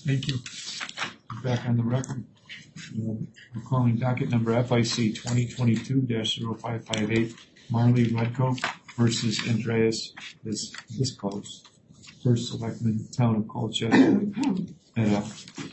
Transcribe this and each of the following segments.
Thank you. Back on the record. We're calling docket number FIC 2022-0558, Marley Rudko versus Andreas Viscos, First Selectman, Town of Colchester, et al.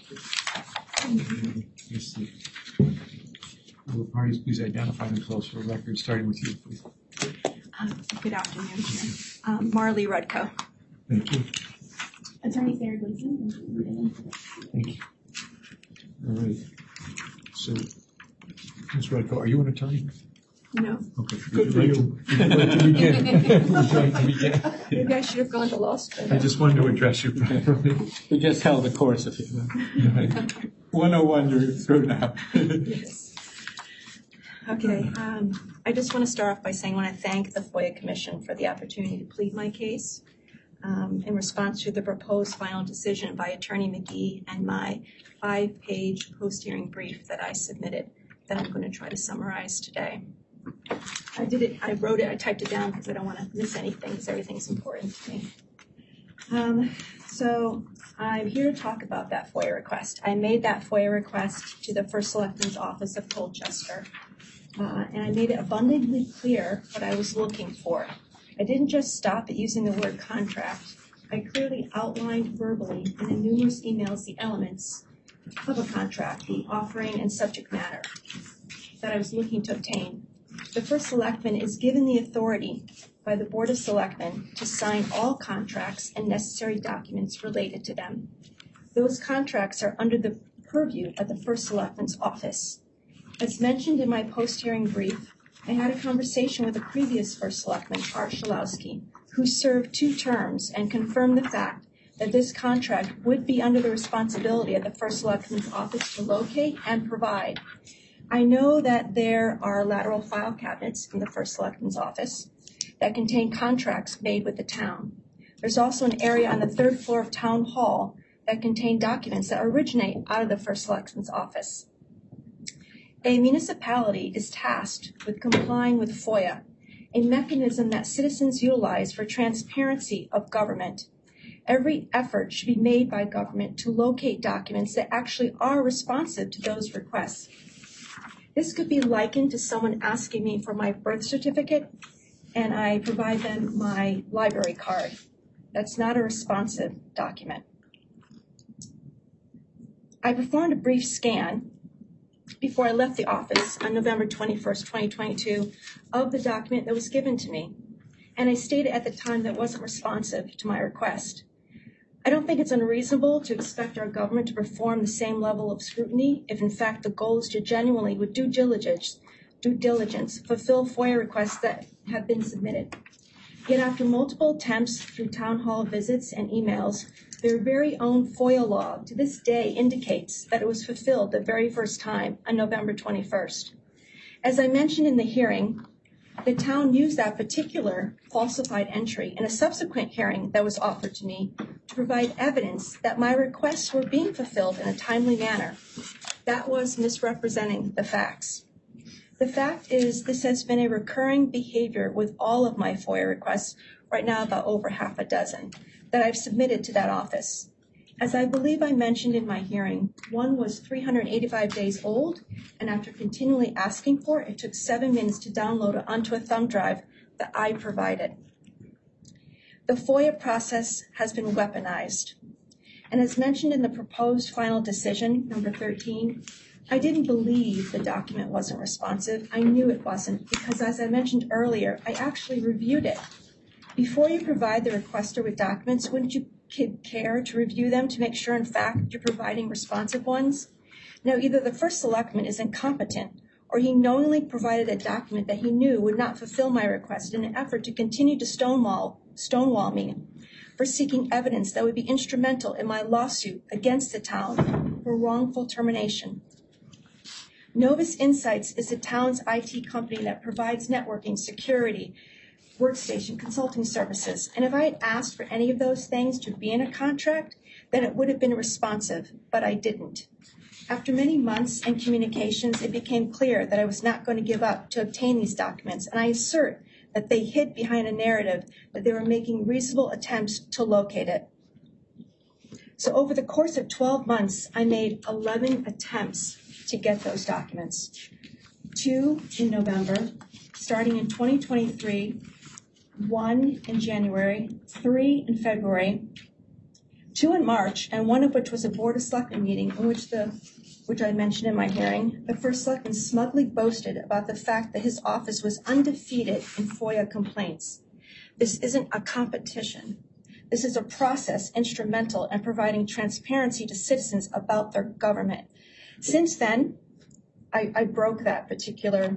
Will the parties please identify themselves for the record, starting with you, please. Good afternoon, Chair. Marley Rudko. Thank you. Attorney Sarah Gleason. Thank you. All right. So, Ms. Rudko, are you an attorney? No. Okay. Good for you. Would you like to begin? Maybe I should have gone to law school. I just wanted to address you properly. We just held a course of 101 you're through now. Yes. Okay. I just want to start off by saying I want to thank the FOIA Commission for the opportunity to plead my case in response to the proposed final decision by Attorney McGee and my 5-page post-hearing brief that I submitted that I'm going to try to summarize today. I typed it down because I don't want to miss anything because everything's important to me. So I'm here to talk about that FOIA request. I made that FOIA request to the First Selectman's Office of Colchester, and I made it abundantly clear what I was looking for. I didn't just stop at using the word contract. I clearly outlined verbally and in numerous emails the elements of a contract, the offering and subject matter that I was looking to obtain. The First Selectman is given the authority by the Board of Selectmen to sign all contracts and necessary documents related to them. Those contracts are under the purview of the First Selectman's office. As mentioned in my post-hearing brief, I had a conversation with the previous First Selectman, Art Shalowski, who served 2 terms and confirmed the fact that this contract would be under the responsibility of the First Selectman's office to locate and provide. I know that there are lateral file cabinets in the First Selectman's office that contain contracts made with the town. There's also an area on the 3rd floor of Town Hall that contain documents that originate out of the First Selectman's office. A municipality is tasked with complying with FOIA, a mechanism that citizens utilize for transparency of government. Every effort should be made by government to locate documents that actually are responsive to those requests. This could be likened to someone asking me for my birth certificate, and I provide them my library card. That's not a responsive document. I performed a brief scan before I left the office on November 21st, 2022, of the document that was given to me. And I stated at the time that it wasn't responsive to my request. I don't think it's unreasonable to expect our government to perform the same level of scrutiny if in fact the goal is to genuinely, with due diligence, fulfill FOIA requests that have been submitted. Yet after multiple attempts through town hall visits and emails, their very own FOIA log to this day indicates that it was fulfilled the very first time on November 21st. As I mentioned in the hearing, the town used that particular falsified entry in a subsequent hearing that was offered to me to provide evidence that my requests were being fulfilled in a timely manner. That was misrepresenting the facts. The fact is, this has been a recurring behavior with all of my FOIA requests, right now about over half a dozen, that I've submitted to that office. As I believe I mentioned in my hearing, one was 385 days old, and after continually asking for it, it took 7 minutes to download it onto a thumb drive that I provided. The FOIA process has been weaponized. And as mentioned in the proposed final decision, number 13, I didn't believe the document wasn't responsive. I knew it wasn't because, as I mentioned earlier, I actually reviewed it. Before you provide the requester with documents, wouldn't you care to review them to make sure, in fact, you're providing responsive ones? Now, either the First Selectman is incompetent or he knowingly provided a document that he knew would not fulfill my request in an effort to continue to stonewall me for seeking evidence that would be instrumental in my lawsuit against the town for wrongful termination. Novus Insights is the town's IT company that provides networking, security, workstation, consulting services. And if I had asked for any of those things to be in a contract, then it would have been responsive, but I didn't. After many months and communications, it became clear that I was not going to give up to obtain these documents, and I assert that they hid behind a narrative that they were making reasonable attempts to locate it. So over the course of 12 months, I made 11 attempts to get those documents. 2 in November, starting in 2023, 1 in January, 3 in February, 2 in March, and one of which was a Board of Selectmen meeting in which I mentioned in my hearing. The first selectman smugly boasted about the fact that his office was undefeated in FOIA complaints. This isn't a competition. This is a process instrumental in providing transparency to citizens about their government. Since then, I broke that particular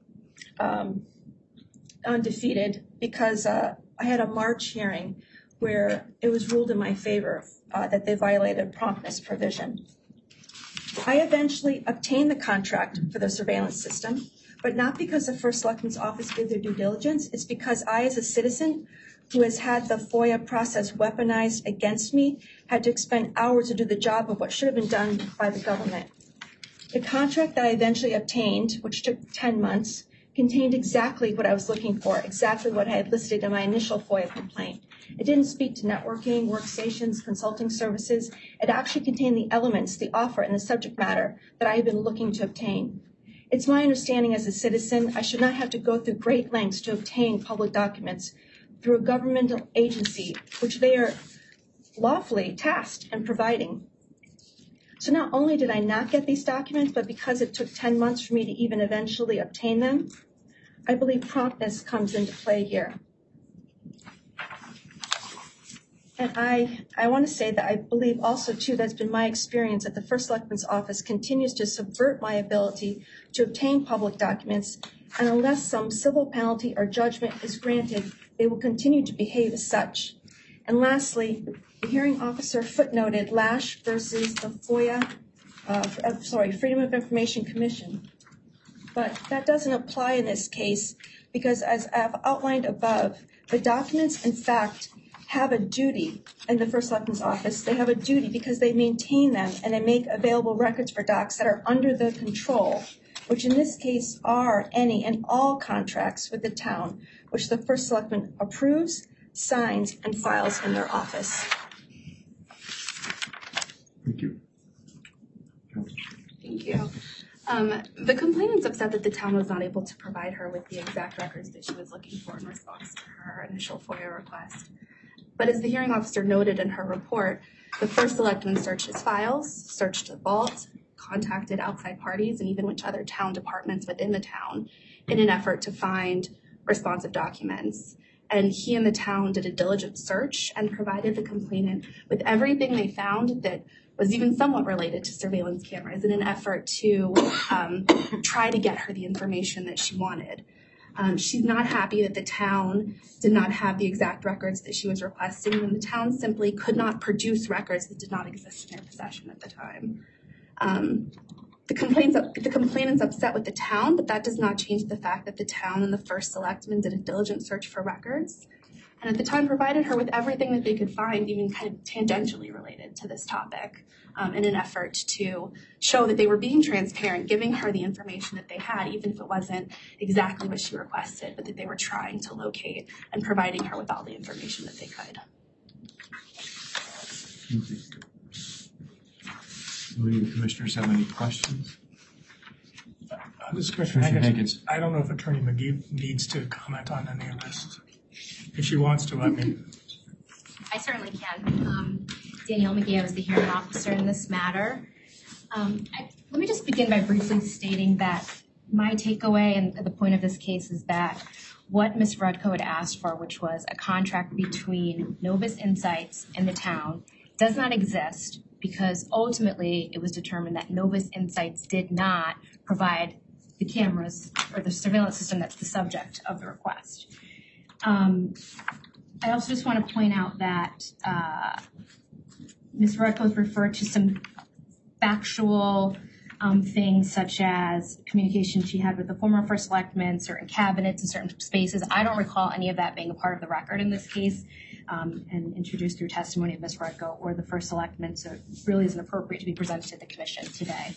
undefeated because I had a March hearing where it was ruled in my favor that they violated promptness provision. I eventually obtained the contract for the surveillance system, but not because the First Selectman's office did their due diligence. It's because I, as a citizen who has had the FOIA process weaponized against me, had to expend hours to do the job of what should have been done by the government. The contract that I eventually obtained, which took 10 months, contained exactly what I was looking for, exactly what I had listed in my initial FOIA complaint. It didn't speak to networking, workstations, consulting services. It actually contained the elements, the offer, and the subject matter that I had been looking to obtain. It's my understanding as a citizen, I should not have to go through great lengths to obtain public documents through a governmental agency, which they are lawfully tasked in providing. So not only did I not get these documents, but because it took 10 months for me to even eventually obtain them, I believe promptness comes into play here. And I want to say that I believe also, too, that's been my experience that the First Selectman's office continues to subvert my ability to obtain public documents, and unless some civil penalty or judgment is granted, they will continue to behave as such. And lastly, the hearing officer footnoted Lash versus the Freedom of Information Commission. But that doesn't apply in this case because, as I've outlined above, the documents, in fact, have a duty in the First Selectman's office. They have a duty because they maintain them and they make available records for docs that are under the control, which in this case are any and all contracts with the town, which the First Selectman approves, signs, and files in their office. Thank you. Thank you. The complainant's upset that the town was not able to provide her with the exact records that she was looking for in response to her initial FOIA request. But as the hearing officer noted in her report, the First Selectman searched his files, searched the vault, contacted outside parties, and even went to other town departments within the town in an effort to find responsive documents. And he and the town did a diligent search and provided the complainant with everything they found that was even somewhat related to surveillance cameras in an effort to try to get her the information that she wanted. She's not happy that the town did not have the exact records that she was requesting, and the town simply could not produce records that did not exist in their possession at the time. The complainant's upset with the town, but that does not change the fact that the town and the First Selectman did a diligent search for records, and at the time provided her with everything that they could find, even kind of tangentially related to this topic, in an effort to show that they were being transparent, giving her the information that they had, even if it wasn't exactly what she requested, but that they were trying to locate and providing her with all the information that they could. Do any of the commissioners have any questions? This is Commissioner Hankins. I don't know if Attorney McGee needs to comment on any of this. If she wants to, let me. I certainly can. Danielle McGee, I was the hearing officer in this matter. Let me just begin by briefly stating that my takeaway and the point of this case is that what Ms. Rudko had asked for, which was a contract between Novus Insights and the town, does not exist because ultimately it was determined that Novus Insights did not provide the cameras or the surveillance system that's the subject of the request. I also just want to point out that Ms. Rudko has referred to some factual things such as communication she had with the former First Selectman, certain cabinets and certain spaces. I don't recall any of that being a part of the record in this case and introduced through testimony of Ms. Rudko or the First Selectman, so it really isn't appropriate to be presented to the commission today.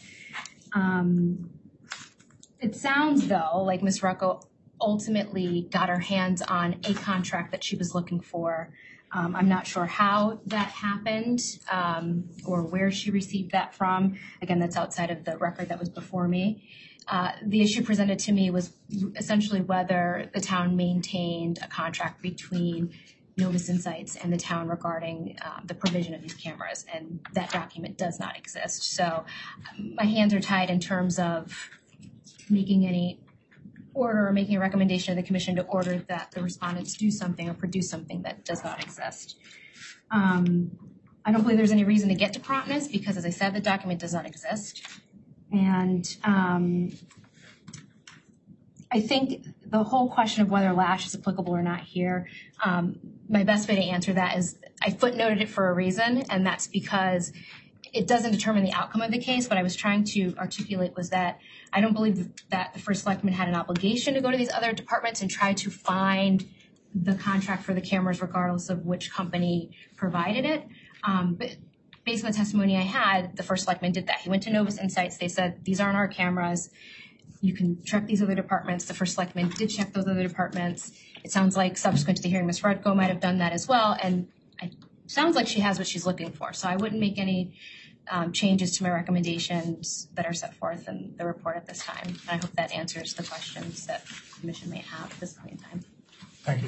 It sounds, though, like Ms. Rudko ultimately got her hands on a contract that she was looking for I'm not sure how that happened or where she received that from. Again, that's outside of the record that was before me. The issue presented to me was essentially whether the town maintained a contract between Novus Insights and the town regarding the provision of these cameras, and that document does not exist. So my hands are tied in terms of making any order or making a recommendation to the commission to order that the respondents do something or produce something that does not exist. I don't believe there's any reason to get to promptness because, as I said, the document does not exist. And I think the whole question of whether Lash is applicable or not here, my best way to answer that is I footnoted it for a reason, and that's because it doesn't determine the outcome of the case. What I was trying to articulate was that I don't believe that the first selectman had an obligation to go to these other departments and try to find the contract for the cameras regardless of which company provided it. But based on the testimony I had, the first selectman did that. He went to Novus Insights. They said, these aren't our cameras. You can check these other departments. The first selectman did check those other departments. It sounds like subsequent to the hearing, Ms. Redko might have done that as well. And it sounds like she has what she's looking for. So I wouldn't make any changes to my recommendations that are set forth in the report at this time. And I hope that answers the questions that the commission may have at this point in time. Thank you.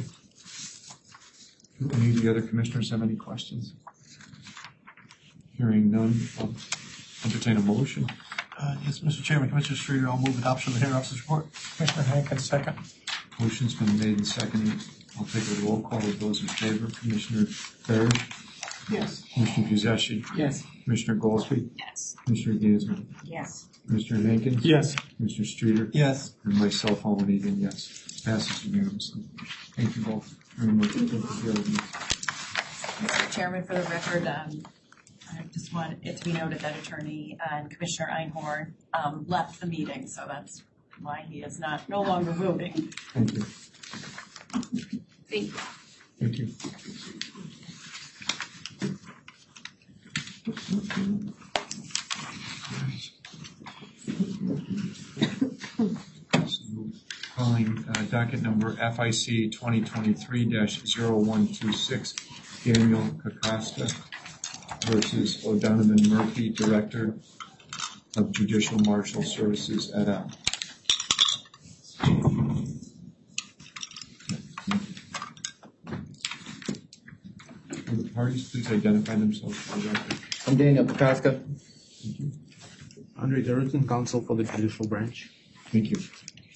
Do any of the other commissioners have any questions? Hearing none, I'll entertain a motion. Yes, Mr. Chairman, Commissioner Streeter, I'll move adoption of the hearing officer's report. Commissioner Hankins, second. Motion's been made and seconded. I'll take a roll call of those in favor. Commissioner Parrish? Yes. Commissioner Guzesi? Yes. Commissioner Goldsby? Yes. Commissioner Gansman? Yes. Commissioner Hankins? Yes. Commissioner Streeter? Yes. And myself, I'll vote again, yes. Passes unanimously. Thank you both very much. Mr. Chairman, for the record, I just want it to be noted that Attorney and Commissioner Einhorn left the meeting, so that's why he is no longer voting. Thank you. Thank you. Thank you. Calling docket number FIC 2023-0126, Daniel Kakasta versus O'Donovan Murphy, Director of Judicial Marshal Services et al. Will the parties please identify themselves for the record? I'm Daniel Kakaska. Thank you. Andre Derrickson, counsel for the judicial branch. Thank you.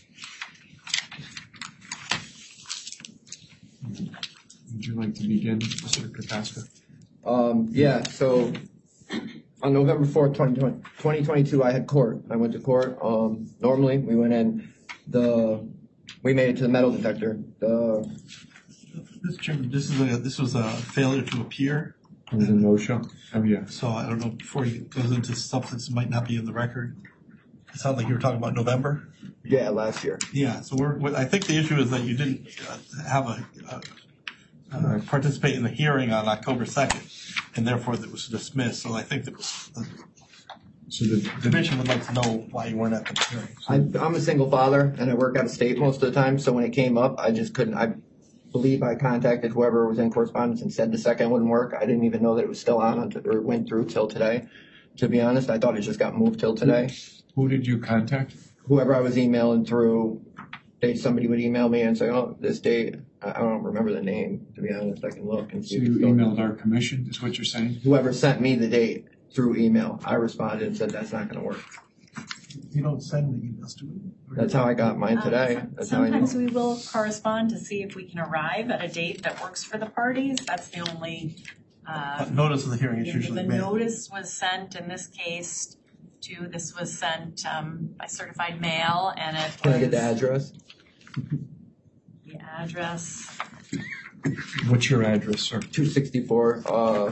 Would you like to begin, Mr. Kakaska? Yeah, so on November 4th, 2022, I had court. I went to court. Normally, we went in, we made it to the metal detector. Mr. Chairman, this was a failure to appear. It was a no-show? Oh, yeah. So I don't know, before he goes into substance, it might not be in the record. It sounded like you were talking about November. Yeah, last year. Yeah, so I think the issue is that you didn't have participate in the hearing on October 2nd, and therefore it was dismissed. So I think that the commission would like to know why you weren't at the hearing. I'm a single father, and I work out of state most of the time, so when it came up, I just couldn't. I believe I contacted whoever was in correspondence and said the second wouldn't work. I didn't even know that it was still on or went through till today. To be honest, I thought it just got moved till today. Who did you contact? Whoever I was emailing through, somebody would email me and say, oh, this date. I don't remember the name, to be honest. I can look and see. So you emailed our commission, is what you're saying? Whoever sent me the date through email, I responded and said that's not going to work. You don't send the emails to me. That's how I got mine today. That's Sometimes we will correspond to see if we can arrive at a date that works for the parties. That's the only. Notice of the hearing is usually the made. notice was sent in this case this was sent by certified mail, and it Can I get the address? The address. What's your address, sir? 264. I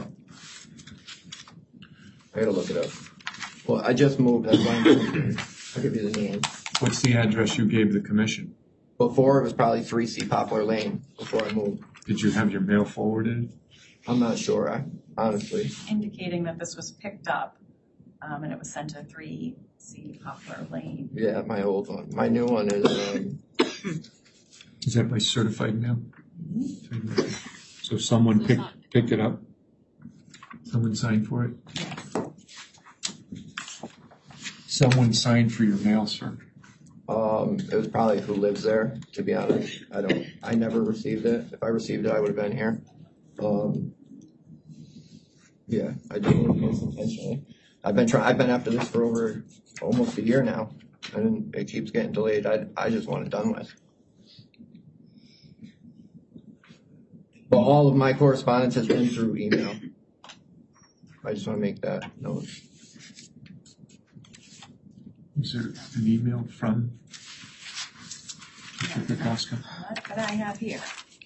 gotta look it up. Well, I just moved. That's why I'm I'll give you the name. What's the address you gave the commission? Before, it was probably 3C Poplar Lane before I moved. Did you have your mail forwarded? I'm not sure, honestly. Indicating that this was picked up, and it was sent to 3C Poplar Lane. Yeah, my old one. My new one is. Is that by certified mail? So someone So it's not- picked it up? Someone signed for it? Someone signed for your mail, sir? It was probably who lives there, to be honest. I never received it. If I received it, I would have been here. Yeah, I did this intentionally. I've been after this for over almost a year now, and it keeps getting delayed. I just want it done with. But all of my correspondence has been through email. I just want to make that note. Is there an email from Mr. Kokoska? What I have here.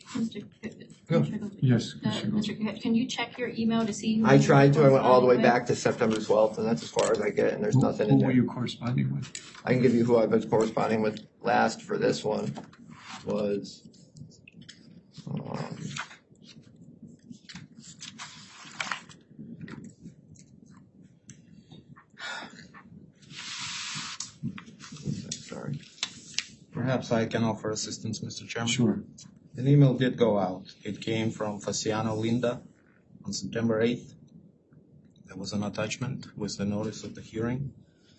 Yes. Mr. Cook, can you check your email to see? Who I tried to. I went all the way with? back to September 12th, and that's as far as I get, and there's nothing in Who there. were you corresponding with? I can give you who I was corresponding with last for this one was sorry. Perhaps I can offer assistance, Mr. Chairman. Sure. An email did go out. It came from Faciano Linda on September 8th. There was an attachment with the notice of the hearing.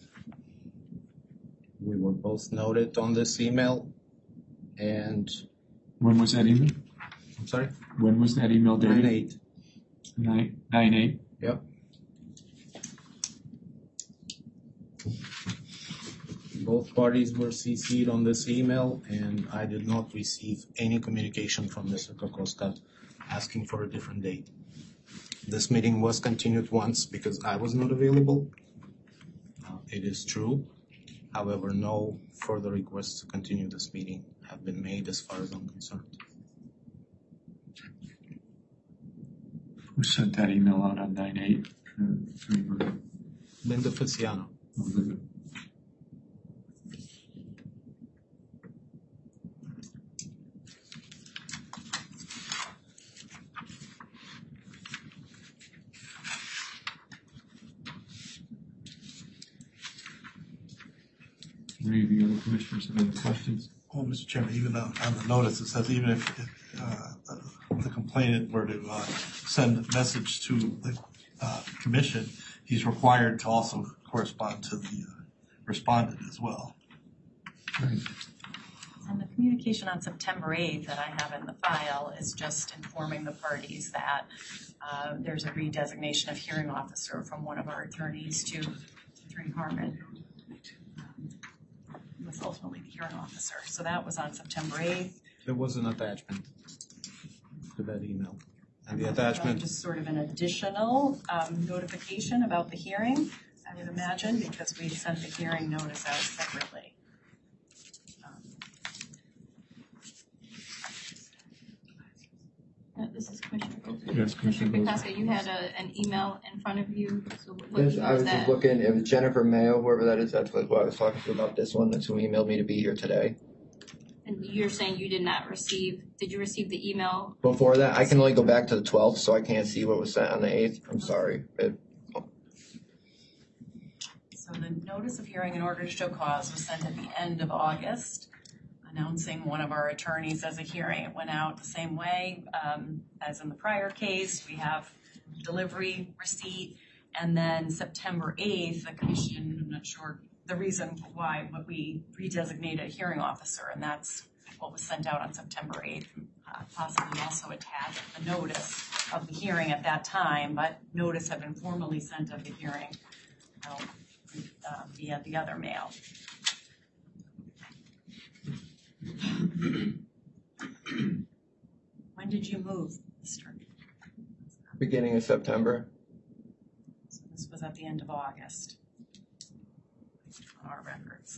We were both noted on this email, and When was that email? I'm sorry, When was that email dated? 9/8. 9/8? Yep. Both parties were CC'd on this email, and I did not receive any communication from Mr. Kokoska asking for a different date. This meeting was continued once because I was not available. It is true. However, no further requests to continue this meeting have been made as far as I'm concerned. Who sent that email out on 9/8? Linda Faciano. Any of the other commissioners have any questions? Well, Mr. Chairman, even on the notice, it says even if the complainant were to send a message to the commission, he's required to also correspond to the respondent as well. Right. And the communication on September 8th that I have in the file is just informing the parties that there's a redesignation of hearing officer from one of our attorneys to Attorney Harmon, who was ultimately the hearing officer. So that was on September 8th. There was an attachment to that email. And the attachment, Just sort of an additional notification about the hearing, I would imagine, because we sent the hearing notice out separately. This is Commissioner Gold. Yes, Commissioner Gold. Picasso, you had an email in front of you. So what Yes, email I was is just that? looking. It was Jennifer Mayo, whoever that is. That's what I was talking to about this one. That's who emailed me to be here today. And you're saying you did not receive, did you receive the email? Before that, I can only go back to the 12th, so I can't see what was sent on the 8th. I'm sorry. So the notice of hearing in order to show cause was sent at the end of August, announcing one of our attorneys as a hearing. It went out the same way as in the prior case. We have delivery, receipt, and then September 8th, the commission, I'm not sure the reason why, but we redesignated a hearing officer, and that's what was sent out on September 8th. Possibly also attached the notice of the hearing at that time, but notice had been formally sent of the hearing via the other mail. When did you move, Mr.? Beginning of September. So this was at the end of August on our records.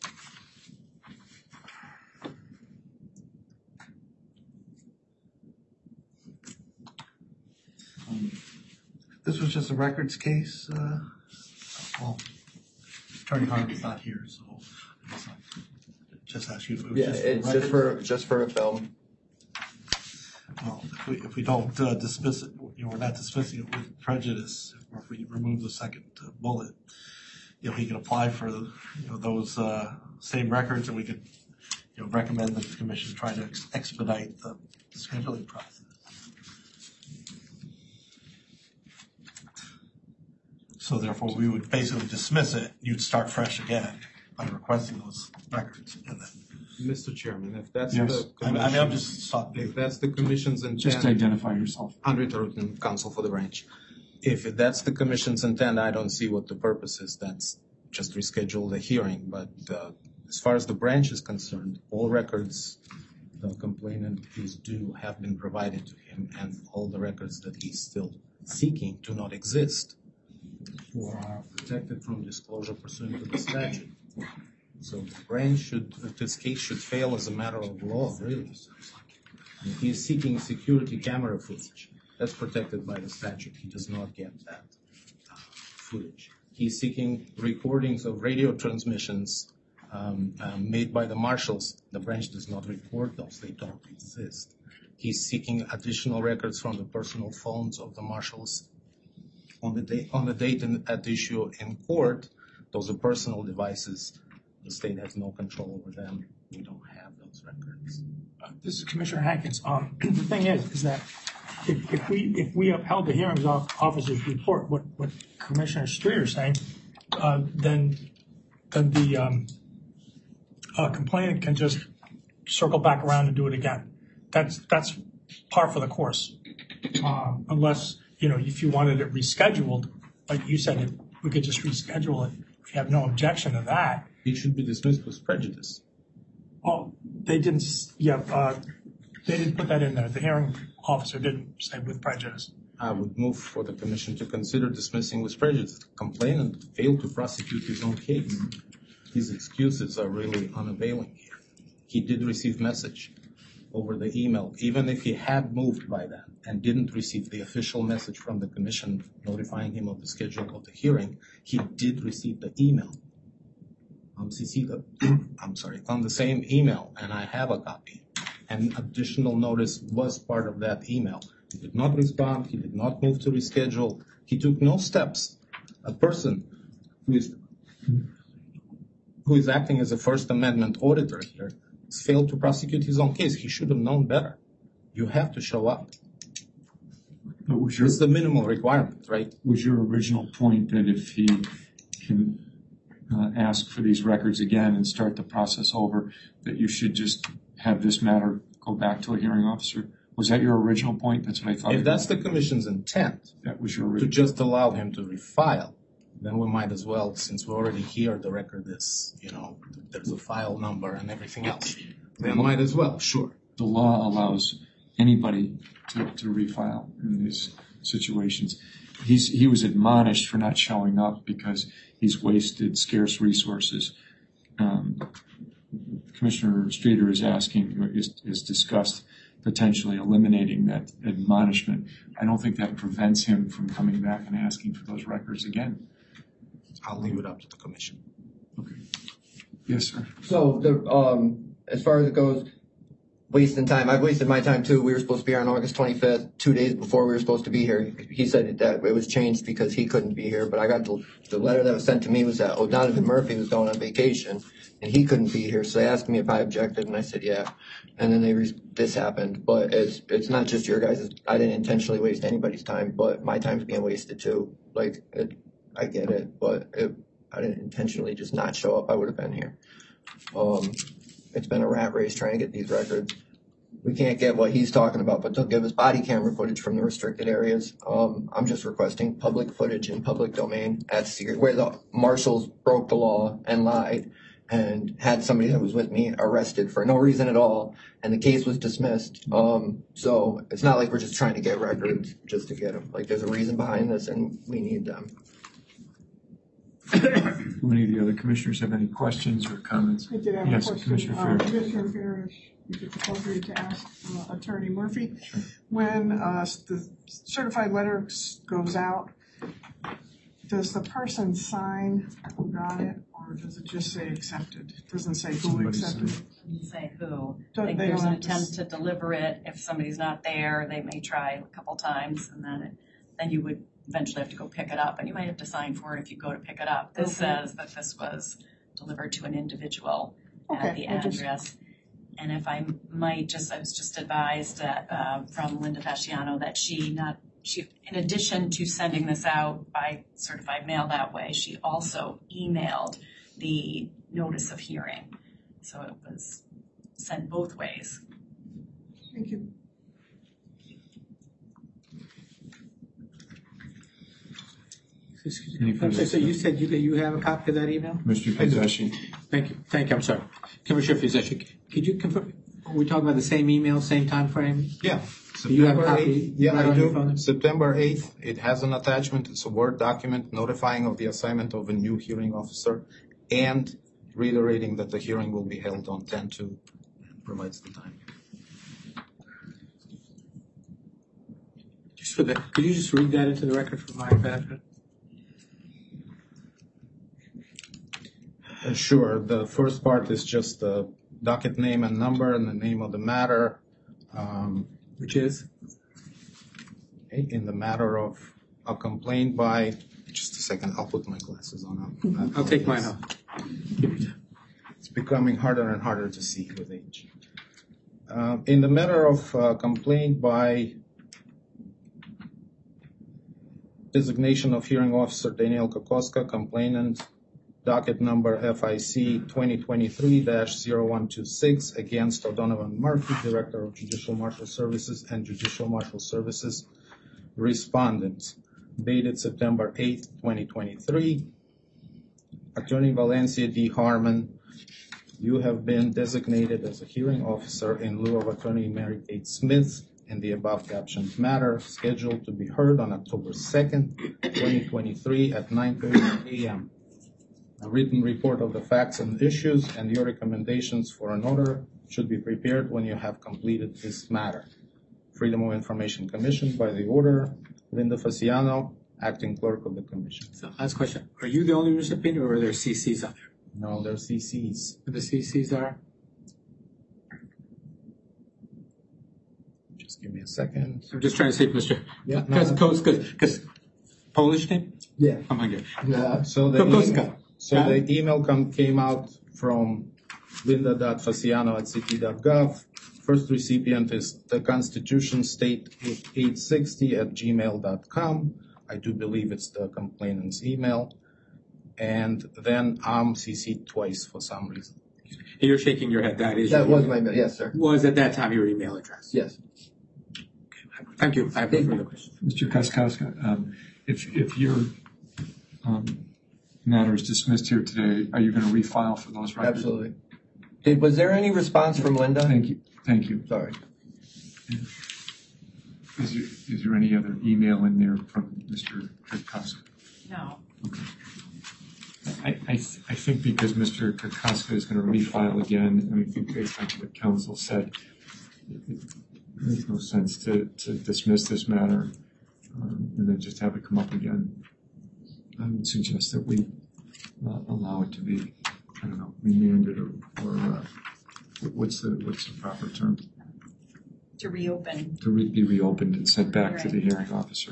This was just a records case. Well, Attorney Harmon's not here, so I guess I'll just ask you if it was Yeah, just it's just for a film. Well, if we don't dismiss it, we're not dismissing it with prejudice. Or if we remove the second bullet, he can apply for those same records, and we could recommend that the commission try to expedite the scheduling process. So therefore, we would basically dismiss it. You'd start fresh again by requesting those records. And then, Mr. Chairman, if that's Yes. the I mean, I'm commission, just stopping. if that's the commission's intent. Just identify yourself. Andre Turton, counsel for the branch. If that's the commission's intent, I don't see what the purpose is. That's just reschedule the hearing. But as far as the branch is concerned, all records the complainant is due have been provided to him, and all the records that he's still seeking do not exist or are protected from disclosure pursuant to the statute. So the branch should, this case should fail as a matter of law, really. And he is seeking security camera footage. That's protected by the statute. He does not get that footage. He's seeking recordings of radio transmissions made by the marshals. The branch does not record those. They don't exist. He's seeking additional records from the personal phones of the marshals on the date at issue in court. Those are personal devices. The state has no control over them. We don't have those records. This is Commissioner Hankins. The thing is that if we upheld the hearings officer's report, what Commissioner Streeter is saying, then the complainant can just circle back around and do it again. That's par for the course. Unless, if you wanted it rescheduled, like you said, we could just reschedule it. If you have no objection to that. It should be dismissed with prejudice. Oh, they didn't. They didn't put that in there. The hearing officer didn't say with prejudice. I would move for the commission to consider dismissing with prejudice. The complainant failed to prosecute his own case. His excuses are really unavailing here. He did receive message over the email, even if he had moved by then and didn't receive the official message from the commission notifying him of the schedule of the hearing. He did receive the email. On the same email, and I have a copy. And additional notice was part of that email. He did not respond. He did not move to reschedule. He took no steps. A person who is acting as a First Amendment auditor here has failed to prosecute his own case. He should have known better. You have to show up. It's the minimal requirement, right? Was your original point that if he can ask for these records again and start the process over, that you should just have this matter go back to a hearing officer? Was that your original point? That's what I thought. If that's the commission's intent, that was your to original. just allow him to refile, then we might as well, since we're already here, the record is, there's a file number and everything else. Then might as well, sure. The law allows anybody to refile in these situations. He was admonished for not showing up because he's wasted scarce resources. Commissioner Streeter is asking, is discussed potentially eliminating that admonishment. I don't think that prevents him from coming back and asking for those records again. I'll leave it up to the commission. Okay. Yes, sir. So as far as it goes, wasting time. I've wasted my time too. We were supposed to be here on August 25th, 2 days before we were supposed to be here. He said that it was changed because he couldn't be here, but I got the letter that was sent to me was that O'Donovan Murphy was going on vacation and he couldn't be here. So they asked me if I objected and I said, yeah. And then this happened, but it's not just your guys'. I didn't intentionally waste anybody's time, but my time's being wasted too. I get it, but I didn't intentionally just not show up. I would have been here. It's been a rat race trying to get these records. We can't get what he's talking about, but they'll give us body camera footage from the restricted areas. I'm just requesting public footage in public domain at secret, where the marshals broke the law and lied and had somebody that was with me arrested for no reason at all, and the case was dismissed. So it's not like we're just trying to get records just to get them. There's a reason behind this, and we need them. Do any of the other commissioners have any questions or comments? I did have a yes, question. Commissioner Ferris. Commissioner Ferris, if it's appropriate to ask Attorney Murphy, Sure. when the certified letter goes out, does the person sign who got it, or does it just say accepted? It doesn't say who Somebody accepted. Doesn't say who. Don't- I think they there's don't an have to attempt to deliver it. If somebody's not there, they may try a couple times, and then you would eventually have to go pick it up, and you might have to sign for it if you go to pick it up. This says that this was delivered to an individual at the address. And if I might I was just advised that from Linda Fasciano that she in addition to sending this out by certified mail that way, she also emailed the notice of hearing. So it was sent both ways. Thank you. So you said that you have a copy of that email? Mr. Fizeschi. Thank you, I'm sorry. Commissioner Fizeschi, could you confirm, are we talking about the same email, same time frame? Yeah. Do you have a September copy? 8th. Yeah, right I on your do. phone? September 8th, it has an attachment. It's a Word document notifying of the assignment of a new hearing officer and reiterating that the hearing will be held on 10/2, provides the time. Just for the, could you just read that into the record for my benefit? Sure. The first part is just the docket name and number and the name of the matter. Which is? In the matter of a complaint by, just a second, I'll put my glasses on. I'll take mine off. It's becoming harder and harder to see with age. In the matter of complaint by designation of hearing officer Daniel Kokoska, complainant, docket number FIC 2023-0126 against O'Donovan Murphy, Director of Judicial Marshal Services and Judicial Marshal Services, respondent, dated September 8th, 2023. Attorney Valencia D. Harmon, you have been designated as a hearing officer in lieu of Attorney Mary Kate Smith in the above captioned matter, scheduled to be heard on October 2nd, 2023 at 9:30 a.m. A written report of the facts and issues and your recommendations for an order should be prepared when you have completed this matter. Freedom of Information Commission by the order, Linda Fasciano, acting clerk of the commission. So, last question. Are you the only recipient or are there CCs out there? No, they're CCs. The CCs are? Just give me a second. I'm just trying to say, Mr. Yeah, Because Polish name? Yeah. Oh my God. So the email came out from linda.fasciano@city.gov. First recipient is the Constitution State 860@gmail.com. I do believe it's the complainant's email. And then I'm CC'd twice for some reason. And you're shaking your head. That is That your was email. my, yes, sir. Was at that time your email address? Yes. Thank you. I have no further questions. Mr. Koskoska, if your matter is dismissed here today, are you going to refile for those records? Absolutely. Was there any response from Linda? Thank you. Thank you. Sorry. Is there any other email in there from Mr. Koskoska? No. Okay. I think because Mr. Kokoska is going to refile again, and I think based on what counsel said, it makes no sense to dismiss this matter and then just have it come up again. I would suggest that we allow it to be, I don't know, remanded or what's the proper term? To reopen. To be reopened and sent back to the hearing officer.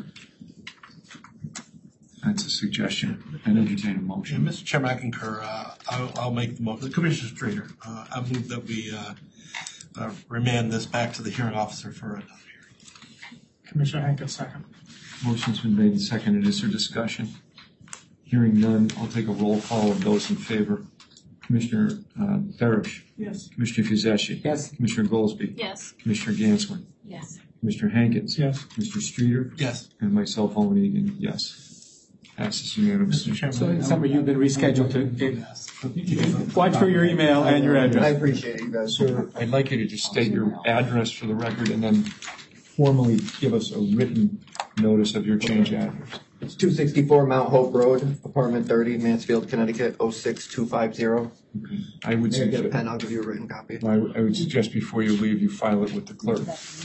That's a suggestion. And entertain a motion. Mr. Chairman, I concur. I'll make the motion. Commissioner Strader, I move that we remand this back to the hearing officer for another hearing. Commissioner Hankins, second. Motion's been made and seconded. Is there discussion? Hearing none, I'll take a roll call of those in favor. Commissioner Barish. Yes. Commissioner Fizeschi. Yes. Commissioner Goldsby. Yes. Commissioner Ganswin. Yes. Commissioner Hankins. Yes. Mr. Streeter. Yes. And myself, Owen Egan, yes. Passes unanimously. Mr. So Chairman. in summary, you've been rescheduled to watch for your email and your I address. appreciate you guys. Sir, I'd like you to just state your address for the record and then formally give us a written notice of your change address. It's 264 Mount Hope Road, apartment 30, Mansfield, Connecticut, 06250. I would Get a suggest, pen, I'll give you a written copy. I would suggest before you leave, you file it with the clerk.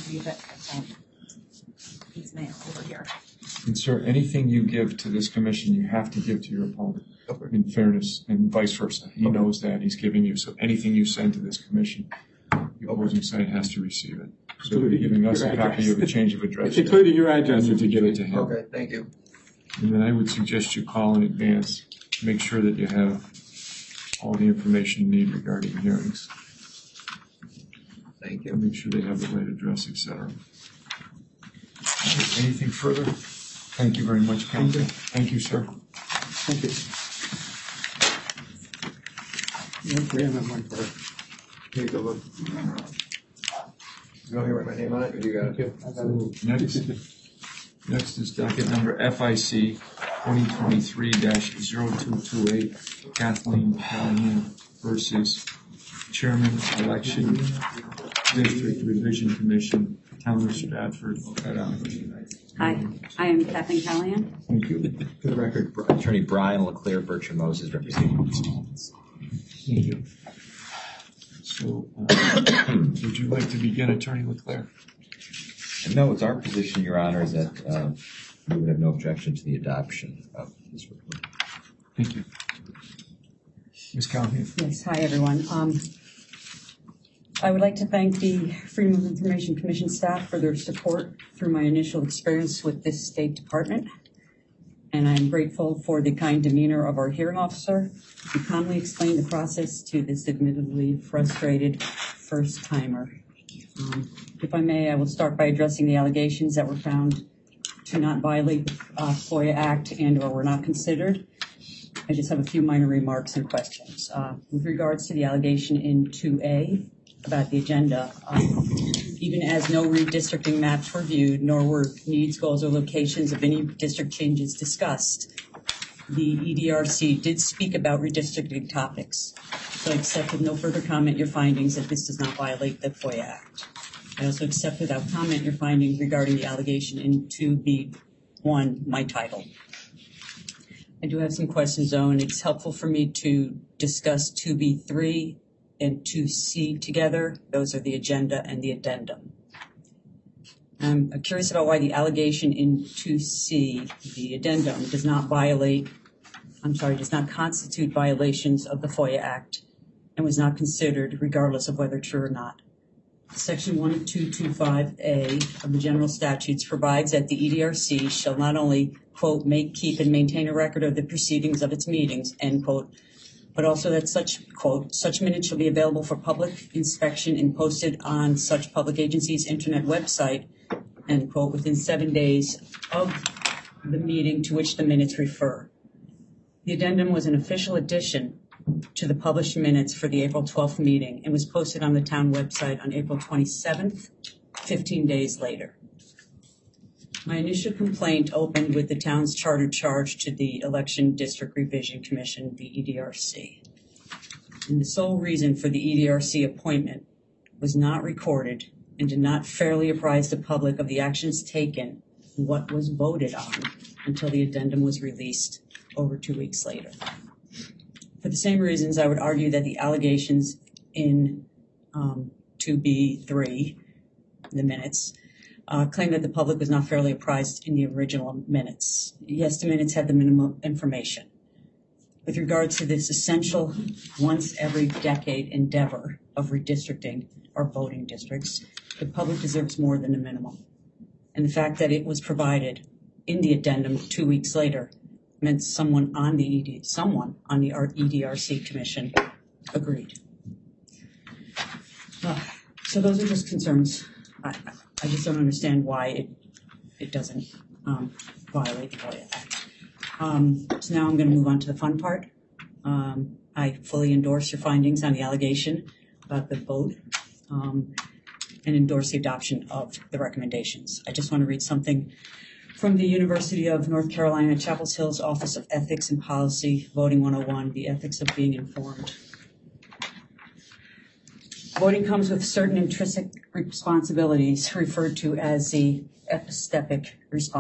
He's mail over here. And sir, anything you give to this commission, you have to give to your opponent. Okay. In fairness, and vice versa. He knows that. He's giving you. So anything you send to this commission, the opposing side has to receive it. So you're giving us a copy of a change of address. It's including your address. You need to give it to him. Okay, thank you. And then I would suggest you call in advance, make sure that you have all the information you need regarding hearings. Thank you. And make sure they have the right address, etc. Anything further? Thank you very much, counsel. Thank you, sir. Thank you. We have one for. Here you go, look. You want me to write my name on it, or you got it? Next is docket number FIC 2023-0228, Kathleen Callahan versus Chairman Election District Revision Commission, Town of Stratford. Hi, I am Kathleen Callahan. Thank you. For the record, Attorney Brian LeClaire Bertram Moses representing respondents. Thank you. So, would you like to begin, Attorney LeClaire? No, it's our position, Your Honor, is that we would have no objection to the adoption of this report. Thank you. Ms. Callahan. Yes, hi everyone. I would like to thank the Freedom of Information Commission staff for their support through my initial experience with this State Department. And I'm grateful for the kind demeanor of our hearing officer who calmly explained the process to this admittedly frustrated first-timer. If I may, I will start by addressing the allegations that were found to not violate the FOIA Act and or were not considered. I just have a few minor remarks and questions. With regards to the allegation in 2A about the agenda, even as no redistricting maps were viewed, nor were needs, goals, or locations of any district changes discussed, the EDRC did speak about redistricting topics. So I accept with no further comment your findings that this does not violate the FOIA Act. I also accept without comment your findings regarding the allegation in 2B1, my title. I do have some questions though, and it's helpful for me to discuss 2B3 and 2C together. Those are the agenda and the addendum. I'm curious about why the allegation in 2C, the addendum, does not constitute violations of the FOIA Act and was not considered regardless of whether true or not. Section 1225A of the general statutes provides that the EDRC shall not only, quote, make, keep, and maintain a record of the proceedings of its meetings, end quote, but also that such, quote, such minutes shall be available for public inspection and posted on such public agency's internet website, end quote, within 7 days of the meeting to which the minutes refer. The addendum was an official addition to the published minutes for the April 12th meeting and was posted on the town website on April 27th, 15 days later. My initial complaint opened with the town's charter charge to the Election District Revision Commission, the EDRC. And the sole reason for the EDRC appointment was not recorded and did not fairly apprise the public of the actions taken and what was voted on until the addendum was released over 2 weeks later. For the same reasons, I would argue that the allegations in 2B3, the minutes, claim that the public was not fairly apprised in the original minutes. Yes, the minutes had the minimum information. With regards to this essential once every decade endeavor of redistricting our voting districts, the public deserves more than the minimum. And the fact that it was provided in the addendum 2 weeks later meant someone on the EDRC commission agreed. So those are just concerns. I just don't understand why it doesn't violate the FOIA Act. So now I'm going to move on to the fun part. I fully endorse your findings on the allegation about the vote and endorse the adoption of the recommendations. I just want to read something from the University of North Carolina, Chapel Hill's Office of Ethics and Policy, Voting 101, the ethics of being informed. Voting comes with certain intrinsic responsibilities referred to as the epistemic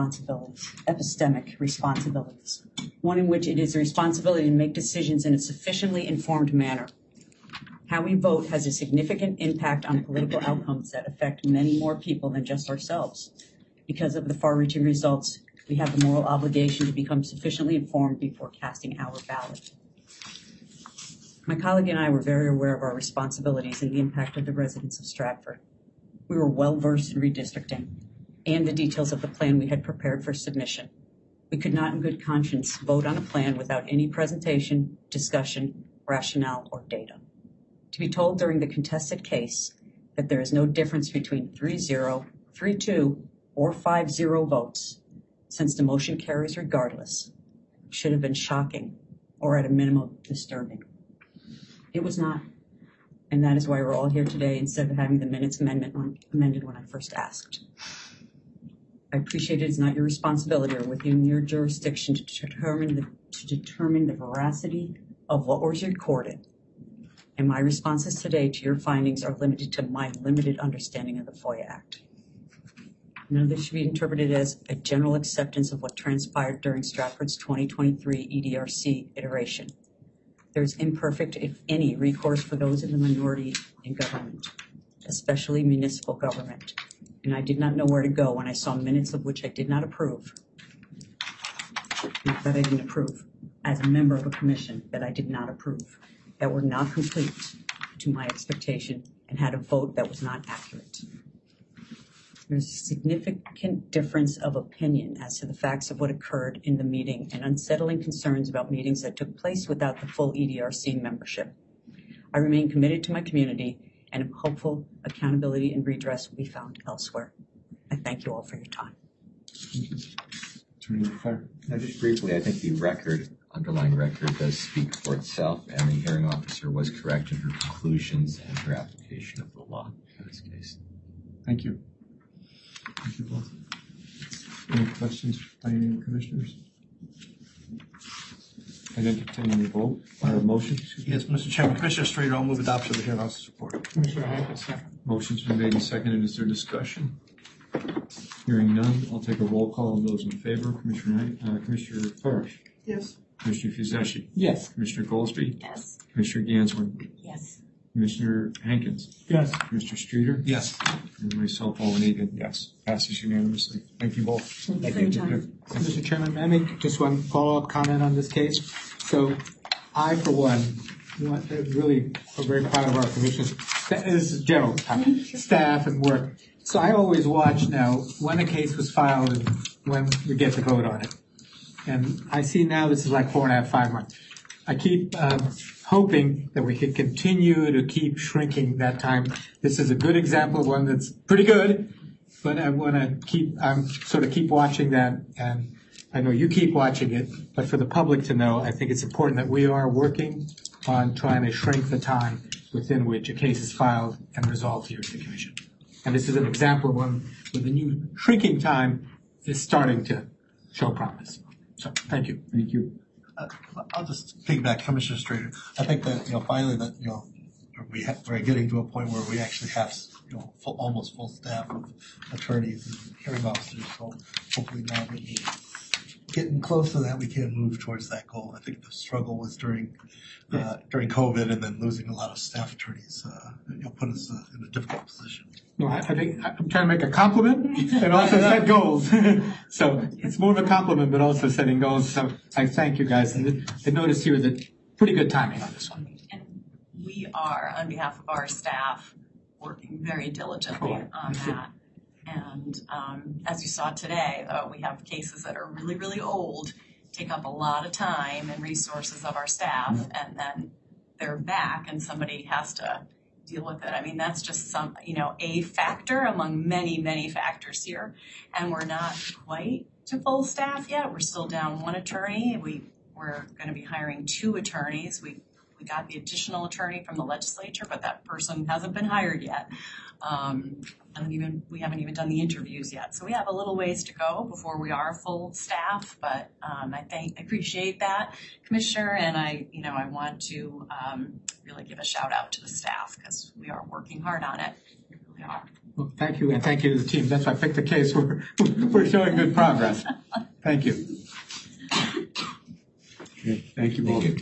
responsibilities, one in which it is the responsibility to make decisions in a sufficiently informed manner. How we vote has a significant impact on political outcomes that affect many more people than just ourselves. Because of the far-reaching results, we have the moral obligation to become sufficiently informed before casting our ballot. My colleague and I were very aware of our responsibilities and the impact of the residents of Stratford. We were well-versed in redistricting and the details of the plan we had prepared for submission. We could not in good conscience vote on a plan without any presentation, discussion, rationale, or data. To be told during the contested case that there is no difference between 3-0, 3-2, or 5-0 votes, since the motion carries regardless, should have been shocking or at a minimum disturbing. It was not. And that is why we're all here today instead of having the minutes amended when I first asked. I appreciate it is not your responsibility or within your jurisdiction to determine the veracity of what was recorded. And my responses today to your findings are limited to my limited understanding of the FOIA Act. None of this should be interpreted as a general acceptance of what transpired during Stratford's 2023 EDRC iteration. There is imperfect, if any, recourse for those in the minority in government, especially municipal government. And I did not know where to go when I saw minutes of which I did not approve. Not that I didn't approve, as a member of a commission that I did not approve, that were not complete to my expectation and had a vote that was not accurate. There's a significant difference of opinion as to the facts of what occurred in the meeting and unsettling concerns about meetings that took place without the full EDRC membership. I remain committed to my community and am hopeful accountability and redress will be found elsewhere. I thank you all for your time. Attorney Clare. Now, just briefly, I think the underlying record does speak for itself, and the hearing officer was correct in her conclusions and her application of the law in this case. Thank you. Thank you both. Any questions by any commissioners? I'd entertain a vote or a motion. Yes, Mr. Chairman, Commissioner Strader, I'll move adoption of the hearing officer's report. Commissioner Hankins, second. Motion's been made and seconded. Is there discussion? Hearing none, I'll take a roll call on those in favor. Commissioner Parrish. Yes. Commissioner Fizeschi. Yes. Commissioner Goldsby. Yes. Commissioner Ganswin. Yes. Commissioner Hankins. Yes. Mr. Streeter. Yes. And myself, Owen Egan. Yes. Passes unanimously. Thank you both. Thank you for your time. Mr. Chairman, may I make just one follow-up comment on this case? So I, for one, really are very proud of our commissioners. This is general staff and work. So I always watch now when a case was filed and when we get to vote on it. And I see now this is like 4.5, 5 months. I keep hoping that we could continue to keep shrinking that time. This is a good example of one that's pretty good, but I want to keep watching that, and I know you keep watching it, but for the public to know, I think it's important that we are working on trying to shrink the time within which a case is filed and resolved here at the Commission. And this is an example of one where the new shrinking time is starting to show promise. So, thank you. Thank you. I'll just piggyback Commissioner Strader. I think that, finally that, we're getting to a point where we actually have, almost full staff of attorneys and hearing officers. So hopefully now that we're getting close to that, we can move towards that goal. I think the struggle was during COVID, and then losing a lot of staff attorneys, put us in a difficult position. No, I think I'm trying to make a compliment and also set goals. So it's more of a compliment, but also setting goals. So I thank you guys. And I noticed here that pretty good timing on this one. And we are, on behalf of our staff, working very diligently on that. And as you saw today, we have cases that are really, really old, take up a lot of time and resources of our staff, and then they're back and somebody has to deal with it. I mean, that's just a factor among many, many factors here. And we're not quite to full staff yet. We're still down one attorney. We're going to be hiring 2 attorneys. We got the additional attorney from the legislature, but that person hasn't been hired yet. We haven't even done the interviews yet. So we have a little ways to go before we are full staff, but I appreciate that, Commissioner, and I want to really give a shout out to the staff because we are working hard on it. We really are. Well, thank you, and thank you to the team. That's why I picked the case. We're showing good progress. Thank you. Okay, thank you both.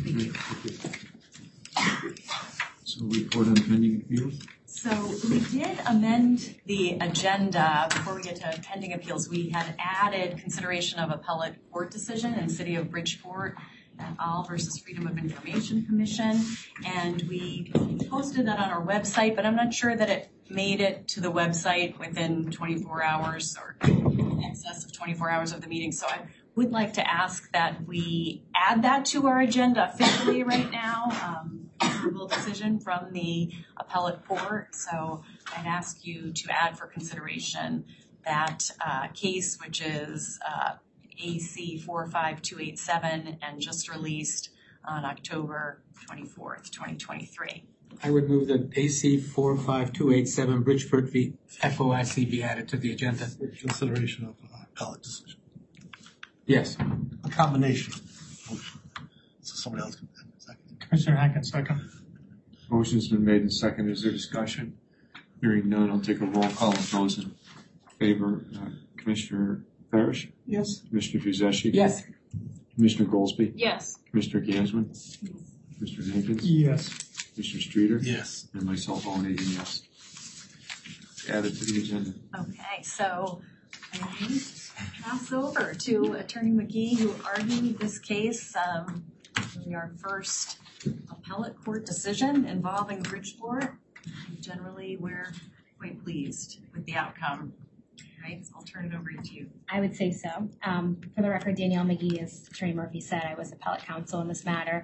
So report on pending appeals. So we did amend the agenda before we get to pending appeals. We had added consideration of appellate court decision in the City of Bridgeport et al. Versus Freedom of Information Commission, and we posted that on our website, but I'm not sure that it made it to the website within 24 hours or in excess of 24 hours of the meeting. So I would like to ask that we add that to our agenda officially right now. Approval decision from the appellate court. So I'd ask you to add for consideration that case, which is AC 45287 and just released on October 24th, 2023. I would move that AC 45287 Bridgeport v. FOIC be added to the agenda. Consideration of appellate decision. Yes. A combination of motion. So somebody else can second. Commissioner Hankins, second. Motion's been made and seconded. Is there discussion? Hearing none, I'll take a roll call of those in favor. Commissioner Parrish? Yes. Commissioner Fuzeschi? Yes. Commissioner Goldsby? Yes. Commissioner Gansman? Mr. Hankins? Yes. Mr. Streeter? Yes. And myself voting yes. Added to the agenda. Okay, so I pass over to Attorney McGee, who argued this case. Really our first appellate court decision involving Bridgeport. Generally, we're quite pleased with the outcome. Right, so I'll turn it over to you. I would say so. For the record, Danielle McGee, as Attorney Murphy said, I was appellate counsel in this matter.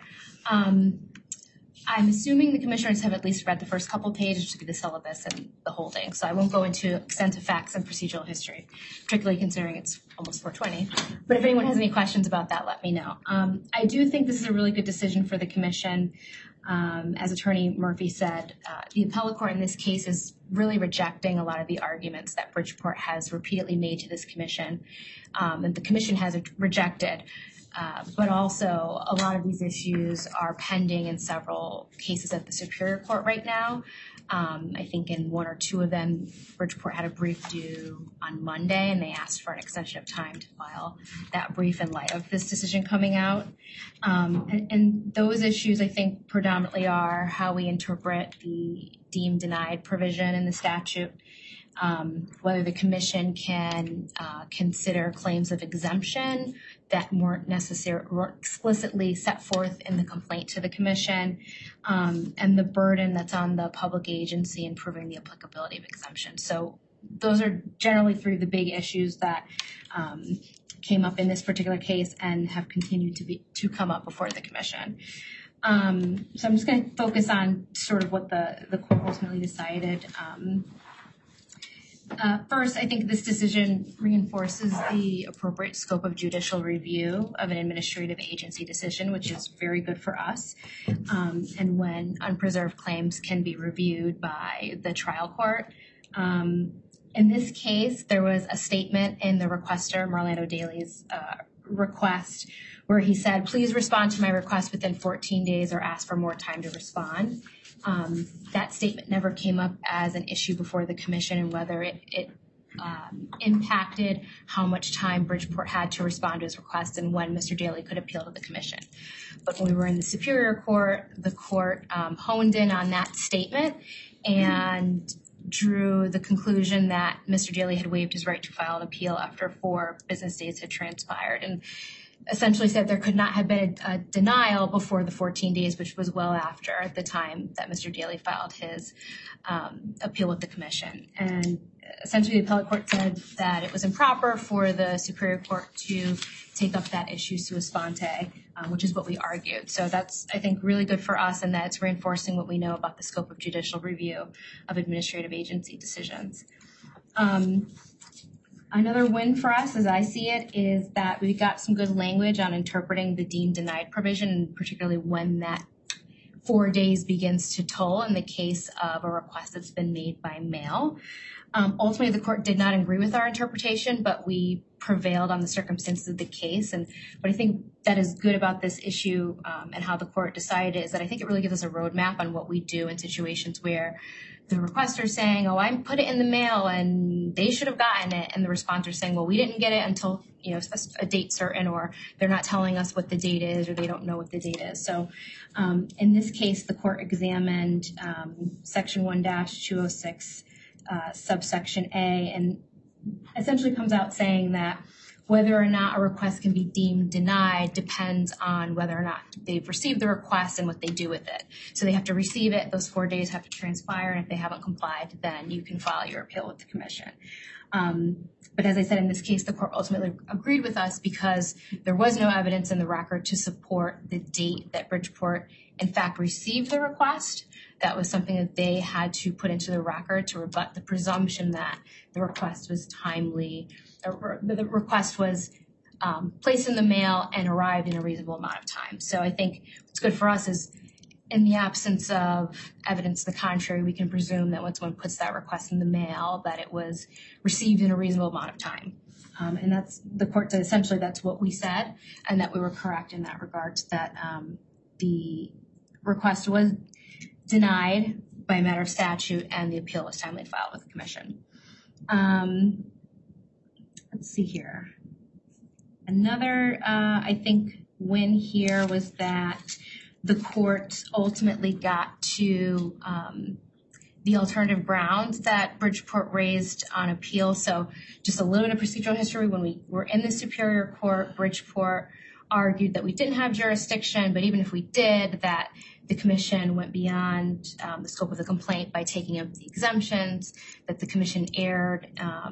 I'm assuming the commissioners have at least read the first couple pages to be the syllabus and the holding, so I won't go into extensive facts and procedural history, particularly considering it's almost 4:20. But if anyone has any questions about that, let me know. I do think this is a really good decision for the commission. As Attorney Murphy said, the appellate court in this case is really rejecting a lot of the arguments that Bridgeport has repeatedly made to this commission, and the commission has rejected. But also, a lot of these issues are pending in several cases at the Superior Court right now. I think in one or two of them, Bridgeport had a brief due on Monday, and they asked for an extension of time to file that brief in light of this decision coming out. And those issues, I think, predominantly are how we interpret the deemed denied provision in the statute, whether the commission can consider claims of exemption that weren't explicitly set forth in the complaint to the commission, and the burden that's on the public agency in proving the applicability of exemption. So those are generally three of the big issues that came up in this particular case and have continued to come up before the commission. So I'm just going to focus on sort of what the court ultimately decided. First, I think this decision reinforces the appropriate scope of judicial review of an administrative agency decision, which is very good for us, and when unpreserved claims can be reviewed by the trial court. In this case, there was a statement in the requester, Marlando Daly's request, where he said, please respond to my request within 14 days or ask for more time to respond. That statement never came up as an issue before the commission, and whether it impacted how much time Bridgeport had to respond to his request and when Mr. Daly could appeal to the commission. But when we were in the Superior Court, the court honed in on that statement and drew the conclusion that Mr. Daly had waived his right to file an appeal after 4 business days had transpired, and essentially said there could not have been a denial before the 14 days, which was well after the time that Mr. Daly filed his appeal with the commission. And essentially the appellate court said that it was improper for the Superior Court to take up that issue sua sponte, which is what we argued. So that's, I think, really good for us, and that it's reinforcing what we know about the scope of judicial review of administrative agency decisions. Another win for us, as I see it, is that we got some good language on interpreting the deemed denied provision, and particularly when that 4 days begins to toll in the case of a request that's been made by mail. Ultimately, the court did not agree with our interpretation, but we prevailed on the circumstances of the case. And what I think that is good about this issue and how the court decided is that I think it really gives us a roadmap on what we do in situations where the requester is saying, oh, I put it in the mail and they should have gotten it. And the responder is saying, well, we didn't get it until a date certain, or they're not telling us what the date is, or they don't know what the date is. So in this case, the court examined Section 1-206, subsection A, and essentially comes out saying that whether or not a request can be deemed denied depends on whether or not they've received the request and what they do with it. So they have to receive it, those 4 days have to transpire, and if they haven't complied, then you can file your appeal with the commission. But as I said, in this case, the court ultimately agreed with us because there was no evidence in the record to support the date that Bridgeport, in fact, received the request. That was something that they had to put into the record to rebut the presumption that the request was timely, or the request was placed in the mail and arrived in a reasonable amount of time. So I think what's good for us is, in the absence of evidence to the contrary, we can presume that when someone puts that request in the mail, that it was received in a reasonable amount of time. And that's, the court said essentially that's what we said, and that we were correct in that regard, that the request was denied by a matter of statute and the appeal was timely filed with the commission. Let's see here. Another, I think, win here was that the court ultimately got to the alternative grounds that Bridgeport raised on appeal. So just a little bit of procedural history. When we were in the Superior Court, Bridgeport argued that we didn't have jurisdiction, but even if we did, that the commission went beyond the scope of the complaint by taking up the exemptions, that the commission erred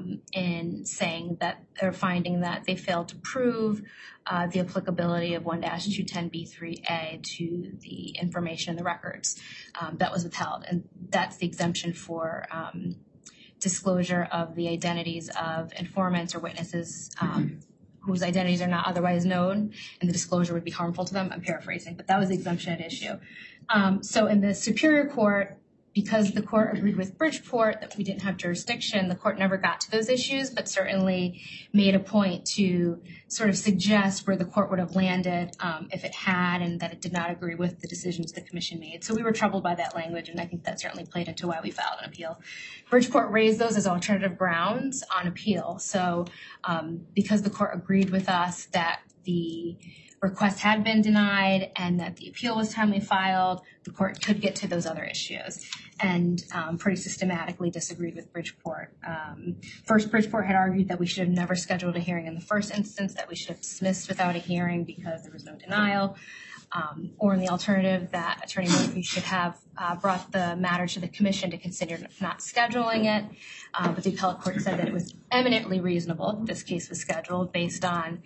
in saying that, or finding that they failed to prove the applicability of 1-210B3A to the information in the records that was withheld. And that's the exemption for disclosure of the identities of informants or witnesses whose identities are not otherwise known, and the disclosure would be harmful to them. I'm paraphrasing, but that was the exemption at issue. So in the Superior Court, because the court agreed with Bridgeport that we didn't have jurisdiction, the court never got to those issues, but certainly made a point to sort of suggest where the court would have landed if it had, and that it did not agree with the decisions the commission made. So we were troubled by that language, and I think that certainly played into why we filed an appeal. Bridgeport raised those as alternative grounds on appeal. So because the court agreed with us that the request had been denied and that the appeal was timely filed, the court could get to those other issues, and pretty systematically disagreed with Bridgeport. First, Bridgeport had argued that we should have never scheduled a hearing in the first instance, that we should have dismissed without a hearing because there was no denial, or in the alternative, that Attorney Murphy should have brought the matter to the commission to consider not scheduling it. But the appellate court said that it was eminently reasonable that this case was scheduled based on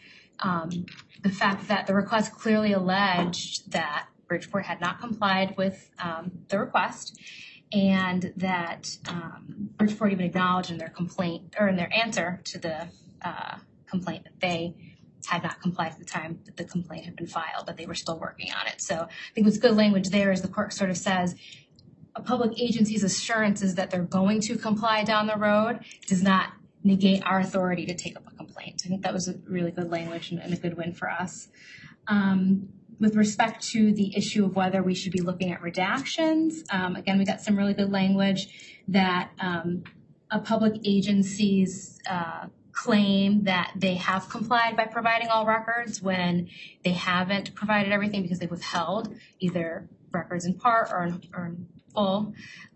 the fact that the request clearly alleged that Bridgeport had not complied with the request, and that Bridgeport even acknowledged in their complaint, or in their answer to the complaint, that they had not complied at the time that the complaint had been filed, but they were still working on it. So I think what's good language there is the court sort of says a public agency's assurances that they're going to comply down the road does not negate our authority to take up a complaint. I think that was a really good language and a good win for us. With respect to the issue of whether we should be looking at redactions, again, we got some really good language that a public agency's claim that they have complied by providing all records when they haven't provided everything because they've withheld either records in part or in full.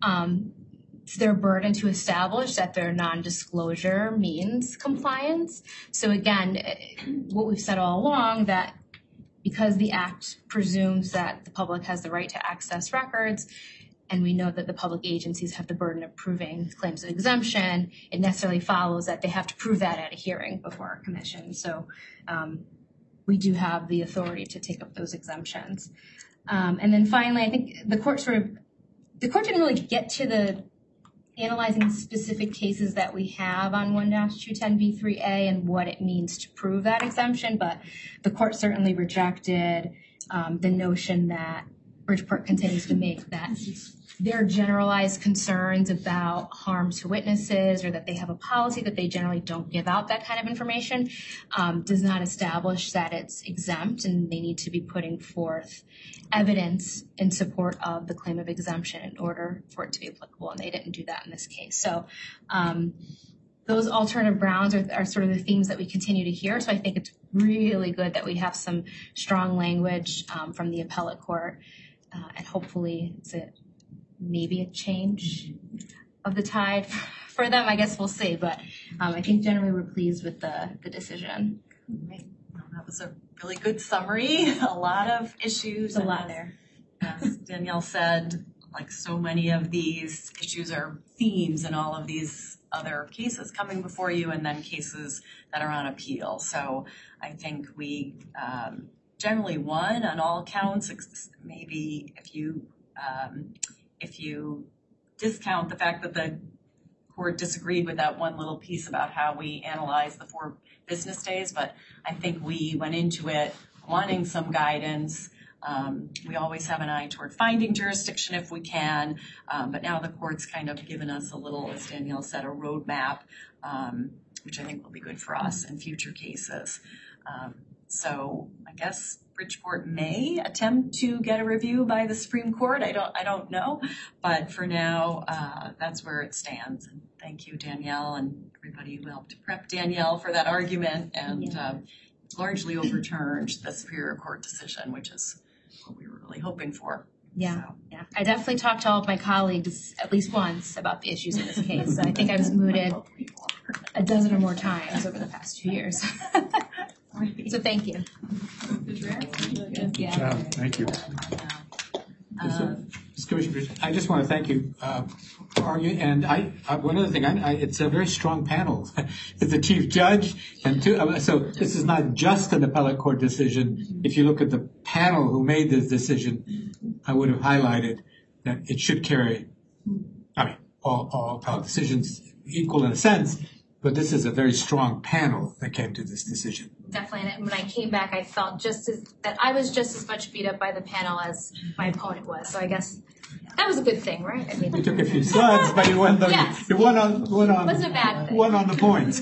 It's their burden to establish that their non-disclosure means compliance. So again, what we've said all along, that because the Act presumes that the public has the right to access records, and we know that the public agencies have the burden of proving claims of exemption, it necessarily follows that they have to prove that at a hearing before our commission. So we do have the authority to take up those exemptions. And then finally, I think the court didn't really get to the analyzing specific cases that we have on 1-210B3A and what it means to prove that exemption, but the court certainly rejected the notion that Bridgeport continues to make, that their generalized concerns about harm to witnesses, or that they have a policy that they generally don't give out that kind of information, does not establish that it's exempt, and they need to be putting forth evidence in support of the claim of exemption in order for it to be applicable, and they didn't do that in this case. So those alternative grounds are sort of the themes that we continue to hear. So I think it's really good that we have some strong language from the appellate court, and hopefully it's maybe a change of the tide for them. I guess we'll see, but I think generally we're pleased with the decision. Right. Well, that was a really good summary. A lot of issues. There's a lot there. As Danielle said, like so many of these issues are themes in all of these other cases coming before you, and then cases that are on appeal. So I think we generally won on all counts, maybe a few if you discount the fact that the court disagreed with that one little piece about how we analyze the 4 business days, but I think we went into it wanting some guidance. We always have an eye toward finding jurisdiction if we can, but now the court's kind of given us a little, as Danielle said, a roadmap, which I think will be good for us in future cases. So I guess Bridgeport may attempt to get a review by the Supreme Court. I don't know, but for now, that's where it stands. And thank you, Danielle, and everybody who helped prep Danielle for that argument, and largely overturned the Superior Court decision, which is what we were really hoping for. Yeah. I definitely talked to all of my colleagues at least once about the issues in this case. I think I was mooted a dozen or more times over the past 2 years. So thank you. Yeah, thank you. Mr. Commissioner, I just want to thank you for arguing. And one other thing, it's a very strong panel. It's the chief judge, and so this is not just an appellate court decision. If you look at the panel who made this decision, I would have highlighted that it should carry. I mean, all appellate decisions equal in a sense, but this is a very strong panel that came to this decision. Definitely, and when I came back, I felt that I was just as much beat up by the panel as my opponent was. So I guess that was a good thing, right? I mean, You took a few slugs, but you won Yes. you won on wasn't a bad thing. One on the points.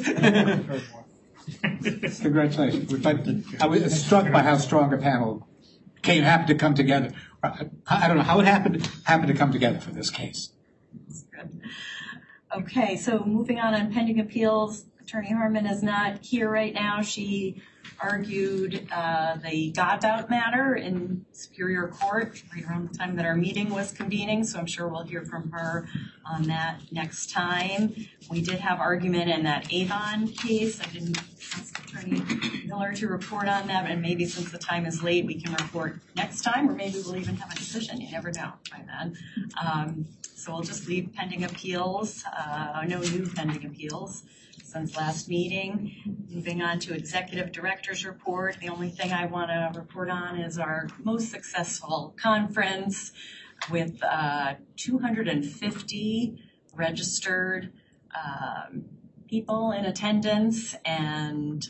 Congratulations. I was struck by how strong a panel happened to come together. I don't know how it happened to come together for this case. That's good. Okay, so moving on pending appeals, Attorney Harmon is not here right now. She argued the Godbout matter in Superior Court right around the time that our meeting was convening, so I'm sure we'll hear from her on that next time. We did have argument in that Avon case. I didn't ask Attorney Miller to report on that, and maybe since the time is late, we can report next time, or maybe we'll even have a decision. You never know by then. So we'll just leave pending appeals, no new pending appeals since last meeting. Moving on to Executive Director's Report. The only thing I want to report on is our most successful conference with 250 registered people in attendance, and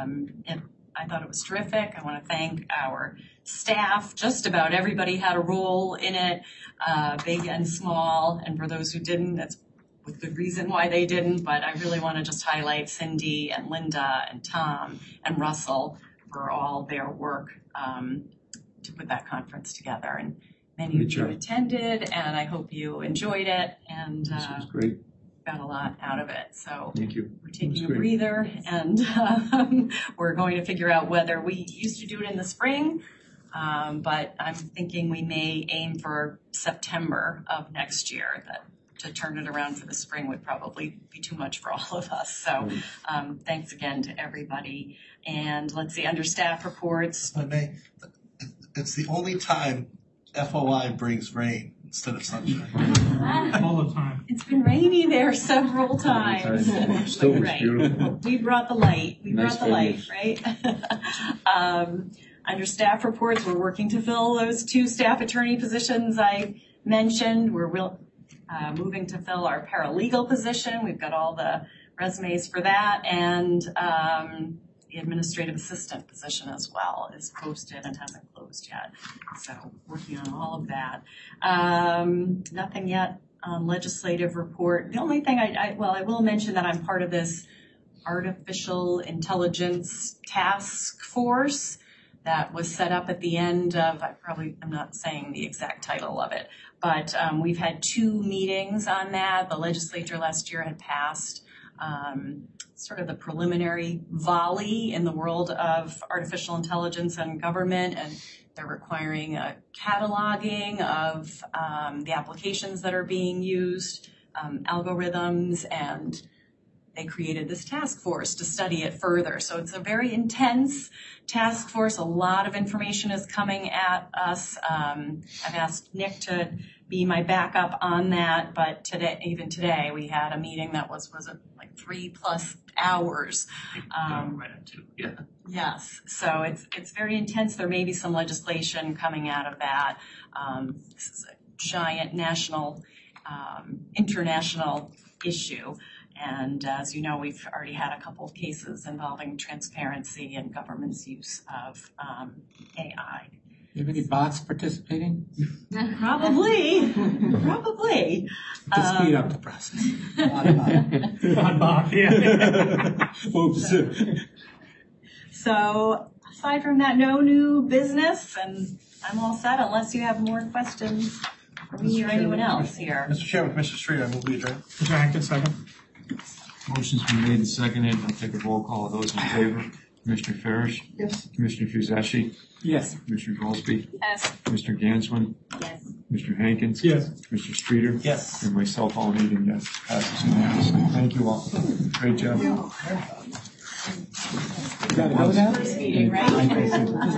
I thought it was terrific. I want to thank our staff. Just about everybody had a role in it, big and small, and for those who didn't, that's with good reason why they didn't, but I really want to just highlight Cindy and Linda and Tom and Russell for all their work to put that conference together. And many of you attended, and I hope you enjoyed it, and This was great. got a lot out of it. So Thank you. we're taking a breather, and we're going to figure out whether we used to do it in the spring, but I'm thinking we may aim for September of next year. That to turn it around for the spring would probably be too much for all of us. So thanks again to everybody. And let's see, under staff reports. If I may, it's the only time FOI brings rain instead of sunshine. All the time. It's been rainy there several times. Still looks Right. beautiful. We brought the light. We Nice brought the light, right? Under staff reports, we're working to fill those 2 staff attorney positions I mentioned. We're moving to fill our paralegal position. We've got all the resumes for that, and the administrative assistant position as well is posted and hasn't closed yet. So working on all of that. Nothing yet on legislative report. The only thing I will mention that I'm part of this artificial intelligence task force that was set up at the end of, I'm not saying the exact title of it, but we've had 2 meetings on that. The legislature last year had passed sort of the preliminary volley in the world of artificial intelligence and government, and they're requiring a cataloging of the applications that are being used, algorithms, and they created this task force to study it further. So it's a very intense task force. A lot of information is coming at us. I've asked Nick to be my backup on that, but even today, we had a meeting that was it like 3+ hours. Yes, so it's very intense. There may be some legislation coming out of that. This is a giant national, international issue. And as you know, we've already had a couple of cases involving transparency and government's use of AI. You have any bots participating? Probably. To speed up the process. Oops. So aside from that, no new business, and I'm all set unless you have more questions for me or anyone else here. Mr. Chairman, Commissioner Streeter, I move we adjourn. Mr. Hankins, second. Motion's been made and seconded. I'll take a roll call of those in favor. Commissioner Farish? Yes. Commissioner Fuseshi? Yes. Commissioner Goldsby? Yes. Commissioner Ganswin? Yes. Commissioner Hankins? Yes. Commissioner Streeter? Yes. And myself, all needing yes. Passes unanimously. Thank you all. Great job. You gotta go now? First meeting, right?